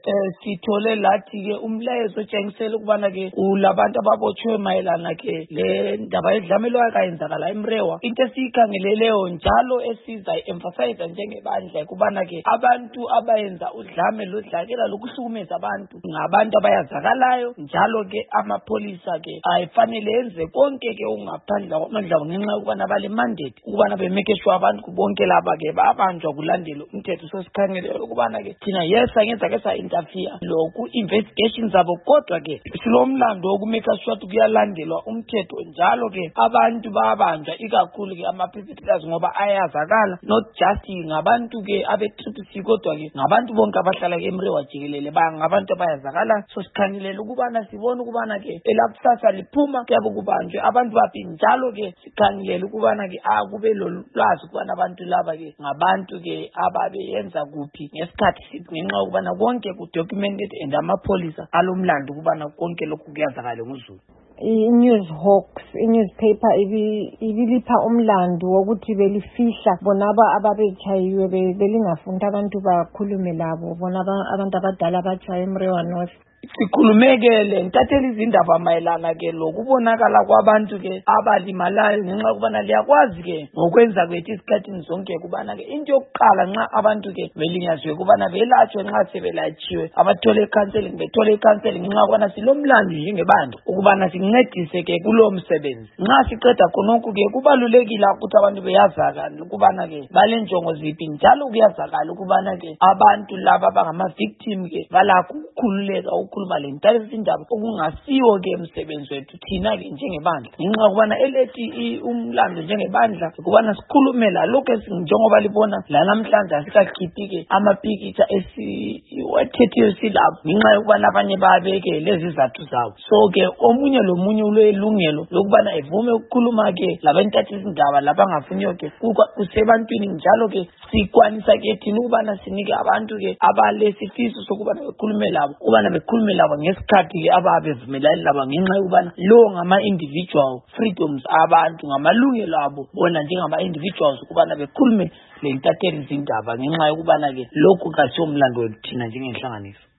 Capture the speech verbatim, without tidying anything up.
eh sithole lathi ke umlayezo otshengisela ukubana ke ulabantu ababotshwe mayelana ke le ndaba edlamelwa kayenzakala eMrewa. Into esiyikhangeleleyo njalo esiza emphasize njengebandla kubana ke abantu abayenza udlame lodlakela lokuhlukumeza abantu ngabantu abayazakalayo, njalo ke amapolisa ke ayifanele enze konke ke ungaphandla kwamandla ngenxa ukubana bale mandate ukubana bemeke sure abantu bonke laba ke babanjwa kulandela umthetho. So sikhangelele ukubana ke thina yes angenza ke sa interfere lokhu investigation zabo, kodwa ke silomlando wokumeka sure ukuthi kuyalandelwa umthetho njalo ke abantu babanjwa ikakhulu ke ama-perpetrators ngoba ayazakala not just ngabantu ke abe-triple kodwa ke ngabantu bonke abahlala ke eMrewa jikelele bangabantu abayazakala. So sikhangelele ukubana sibone ukubana ke elakusasa liphuma kuyabe kubanjwe abantu baphi, njalo ke sikhangelele ukubana ke akube lolwazi ukubana abantu laba ke ngabantu ke ababeyenza kuphi ngesikhathi sithi, ngenxa ukubana konke ku-documented and amapolisa alomlando ukubana konke lokhu kuyazakala ngozulu. I-News Hawks, i-newspaper ibilipha umlando wokuthi belifihla bonaba ababechayiwe belingafunda abantu bakhulume labo bona abantu abadala abachaye eMrewa North. Sikhulumekele ntathela izindaba mayelana ke lokubonakala kwabantu ke abalimalayo ngenxa ukubana liyakwazi ke ngokwenza kwethu isikhathini zonke kubana ke into yokuqala nxa abantu ke belinyazwe kubana belatshwe nxa sebelatshiwe abathole counseling bethole counseling ngenxa ukubana silomlando njengebandla ukubana sincedise ke kulo msebenzi. Nxa siqeda khonokho ke kubalulekile ukuthi abantu beyazakala ukubana ke balenjongo ziphi, njalo kuyazakala ukubana ke abantu laba bangama victim ke balakho ukukhululeka ukukhuluma le ntaba izindaba okungasiwo ke emsebenzi wethu thina ke njengebandla, ngenxa ukubana elethi umlando njengebandla ukubana sikhulumela lokho njengoba libona la namhlanje asikakhiphi ke amapikitsha esiwathethiyo silapho ngenxa yokubana abanye babeke lezi zathu zabo. So ke omunye lomunye ulelungelo lokubana evume ukukhuluma ke labantatha izindaba labangafuniyo ke kusebantwini, njalo ke sikwanisa ke thina ukubana sinike abantu ke abalesifiso sokubana bekhulume labo ukubana bekhulume labo ngesikhathi ke ababevumelani labo ngenxa yokubana lo ngama-individual freedoms abantu ngamalungelo abo bona njengama-individuals ukubana bekhulume le ntatheli izindaba ngenxa yokubana ke lokhu kasiyo mlando wethu thina njengenhlanganiso.